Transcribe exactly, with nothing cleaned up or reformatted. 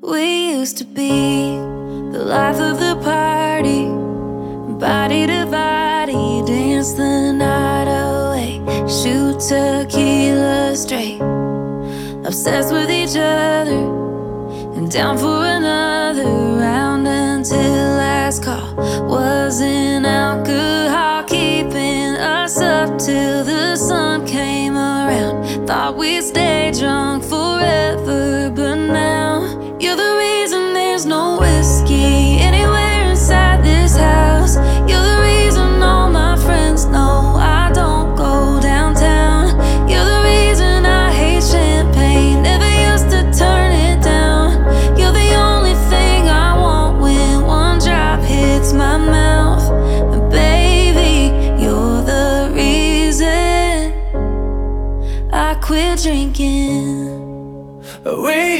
We used to be the life of the party, body to body, dance the night away, shoot tequila straight, obsessed with each other, and down for another round until last call. Wasn't alcohol keeping us up till the sun came around. Thought we'd stay